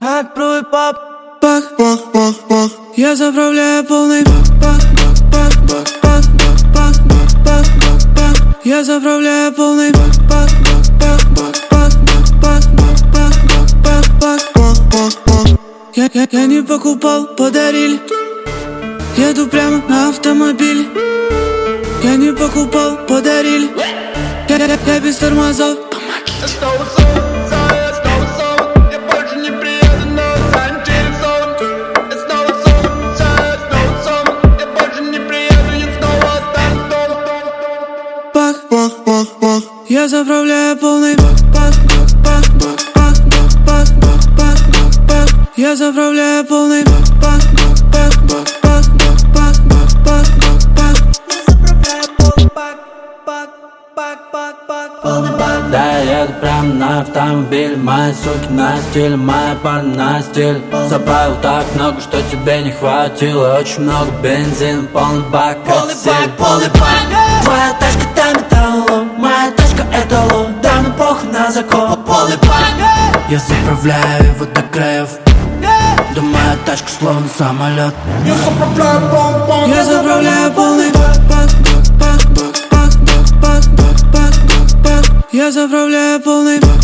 Открой пап. Бах, бах, бах, бах. Я заправляю полный бах, бах, бах, бах, бах, бах, бах, бах, бах, бах. Я заправляю полный бах, бах, бах, бах, бах, бах, бах, бах, бах, бах, бах, бах, бах. Я не покупал, подарили. Еду прямо на автомобиле. Я не покупал, подарили. Я без тормозов. Помогите. Бах, бах, бах, бах. Я заправляю полный бах, бах, бах, бах, бах, бах, бах, бах, бах, бах. Я заправляю полный бах, бах, бах, бах, бах, бах, бах, бах, бах, бах. Я заправляю полный бах, бах, бах, бах, бах, полный бах. Да, я еду прям на автомобиль. Мои суки на стиль, мои парни на стиль. Заправил так много, что тебе не хватило. Очень много бензина, полный бак, полный бак, полный бак. Моя тачка там металло, моя тачка это ло. Да ну похуй на закон, полный бак. Я заправляю его до краев. Да моя тачка словно самолет. Я заправляю полный бак, бак, бак, бак, бак, бак, бак, бак, бак. Я заправляю полный бак.